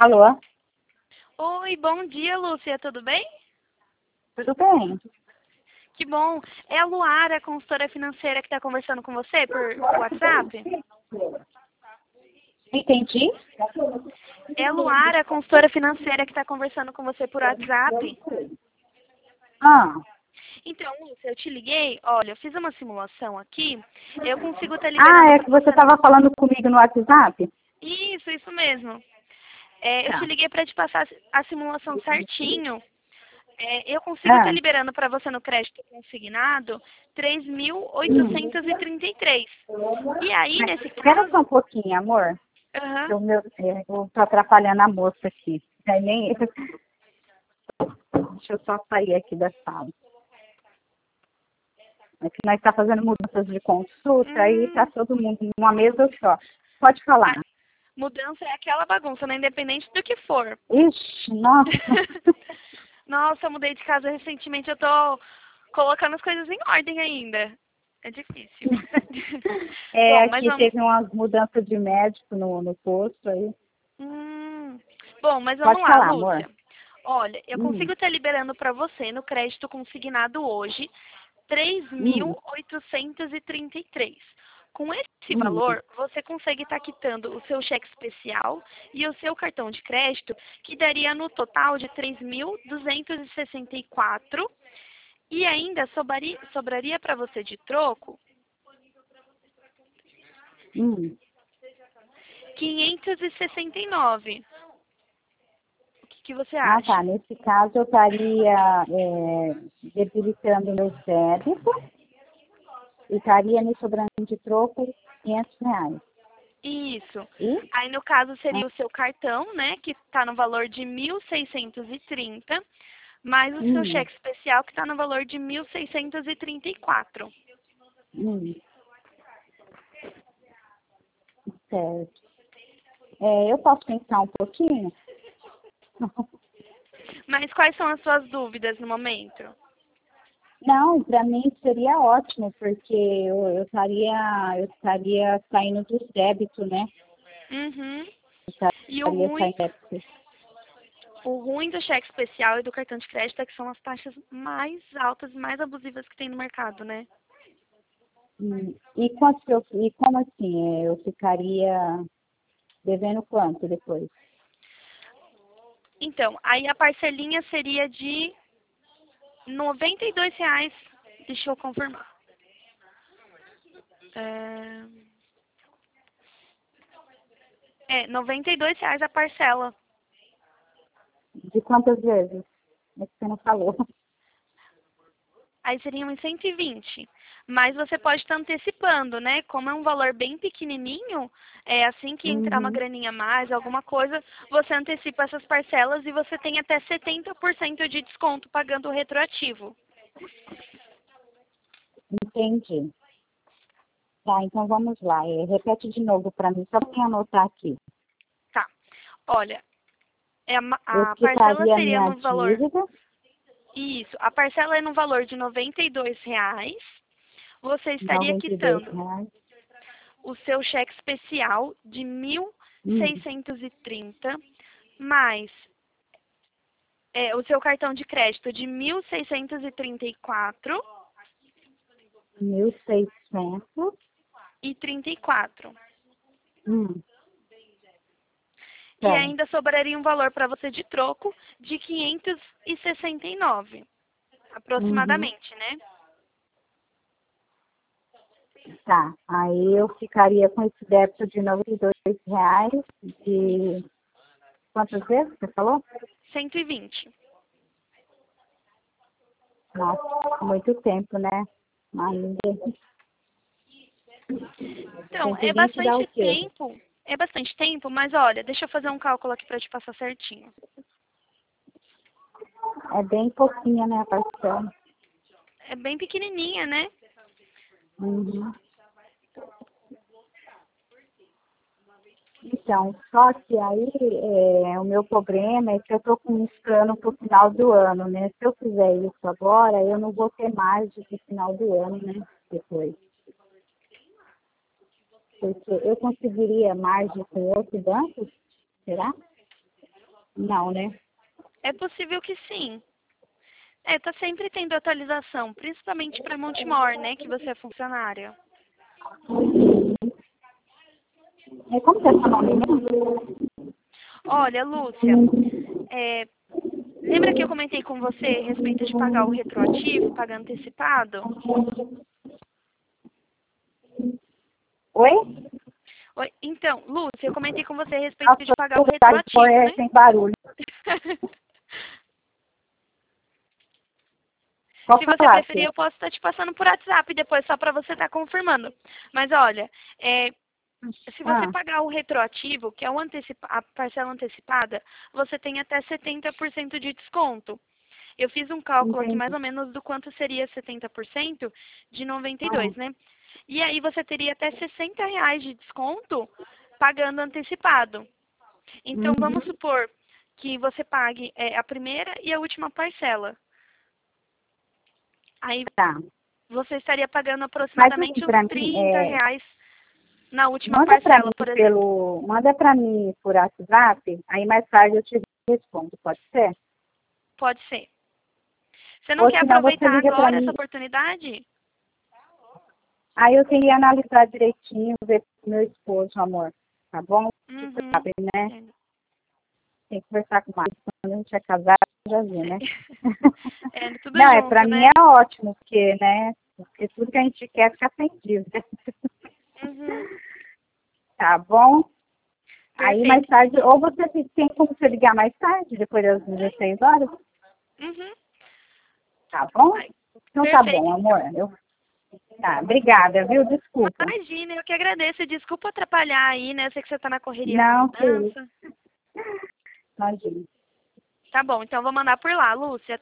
Alô? Oi, bom dia, Lúcia, tudo bem? Tudo bem? Que bom. É a Luara, a consultora financeira, que está conversando com você por WhatsApp? Entendi. É a Luara, a consultora financeira, que está conversando com você por WhatsApp? Ah, Então, Lúcia, eu te liguei, olha, eu fiz uma simulação aqui, eu consigo estar ah, liberando é para que você você... estava falando comigo no WhatsApp? Isso mesmo. Eu te Tá. liguei para te passar a simulação certinho. Eu consigo estar Ah, liberando para você no crédito consignado hum. 3.833. E aí, Mas nesse espera só um caso... pouquinho, amor. Aham. Eu tô atrapalhando a moça aqui. Aí nem... Deixa eu só sair aqui da sala. É que nós está fazendo mudanças de consulta, aí tá Hum, todo mundo numa mesa só. Pode a falar. mudança é aquela bagunça, né? Independente do que for. Ixi, nossa. Nossa, eu mudei de casa recentemente, eu tô colocando as coisas em ordem ainda. É difícil. É, Bom, mas aqui vamos. teve umas mudanças de médico no posto aí. Hum, bom, mas vamos Pode lá, falar, amor. Lúcia. Olha, eu Hum, consigo estar liberando para você no crédito consignado hoje hum, 3.833. Com esse hum. valor, você consegue estar quitando o seu cheque especial e o seu cartão de crédito, que daria no total de 3.264. E ainda sobraria para você de troco Hum. 569. O que você Ah, tá. acha? Nesse caso, eu estaria debilitando meu débito e estaria me sobrando de troco R$ 500. Isso. E? Aí, no caso, Ah, seria o seu cartão, né, que está no valor de 1.630, mais o seu hum, cheque especial, que está no valor de 1.634. hum, certo. Eu posso pensar um pouquinho? Mas quais são as suas dúvidas no momento? Não, para mim seria ótimo, porque eu estaria saindo dos débitos, né? Uhum. Eu E estaria saindo dos débitos. o ruim do cheque especial e do cartão de crédito é que são as taxas mais altas e mais abusivas que tem no mercado, né? E como assim? Eu ficaria devendo quanto depois? Então, aí a parcelinha seria de R$ 92. Deixa eu confirmar. R$ 92 a parcela. De quantas vezes? É que você não falou. Aí seriam em 120. Mas você pode estar antecipando, né? Como é um valor bem pequenininho, assim que entrar uma Uhum, graninha a mais, alguma coisa, você antecipa essas parcelas e você tem até 70% de desconto pagando o retroativo. entendi. Tá, então vamos lá. Repete de novo para mim, só para anotar aqui. Tá. Olha, Eu a parcela quitaria a seria minha no valor. dívida, Isso, a parcela é no valor de R$ 92. Você estaria R$ 92. quitando o seu cheque especial de mil Hum, seiscentos e trinta mais o seu cartão de crédito de 1.634 1.600. e 34. E Certo. ainda sobraria um valor para você de troco de 569, Uhum. aproximadamente, né? Tá. Aí eu ficaria com esse débito de R$ 92 de quantas vezes você falou? 120. Nossa, muito tempo, né? Ainda. Então, cento e vinte dá o quê? é bastante tempo, mas olha, deixa eu fazer um cálculo aqui para te passar certinho. É bem pouquinha, né, a parcela? É bem pequenininha, né? Uhum. Então, só que aí o meu problema é que eu estou com uns planos para o final do ano, né? Se eu fizer isso agora, eu não vou ter mais no final do ano, né? Depois. Porque eu conseguiria margem com outro banco? Será? Não, né? É possível que sim. Tá sempre tendo atualização, principalmente para Montemor, né, que você é funcionária. Como que é seu nome mesmo? Olha, Lúcia, lembra que eu comentei com você a respeito de pagar o retroativo, pagar antecipado? Oi? Então, Lúcia, eu comentei com você a respeito Nossa, de pagar o lugar retroativo, né? sem barulho. Se você preferir, eu posso estar te passando por WhatsApp depois, só para você estar confirmando. Mas olha, se você pagar o retroativo, que é a parcela antecipada, você tem até 70% de desconto. Eu fiz um cálculo aqui mais ou menos do quanto seria 70% de 92, né? E aí você teria até R$60 de desconto pagando antecipado. Então, vamos supor que você pague a primeira e a última parcela. Aí você estaria pagando aproximadamente uns R$30 na última parcela, por exemplo. Manda para mim por WhatsApp, aí mais tarde eu te respondo, pode ser? Pode ser. Você não quer aproveitar agora essa oportunidade? Aí eu queria analisar direitinho, ver com meu esposo, amor, tá bom? Você sabe, né? Tem que conversar com o marido, quando a gente é casado, já viu, né? Tudo não, junto, pra mim é ótimo, porque, né? Porque tudo que a gente quer fica sem dívida. Tá bom? Perfeito. Aí mais tarde, ou você tem como você ligar mais tarde, depois das 16 horas? Tá bom? Então tá bom, amor. Tá, obrigada, viu? Desculpa. Imagina, eu que agradeço. Desculpa atrapalhar aí, né? Eu sei que você tá na correria Não, com mudança. Imagina. Tá bom, então eu vou mandar por lá, Lúcia.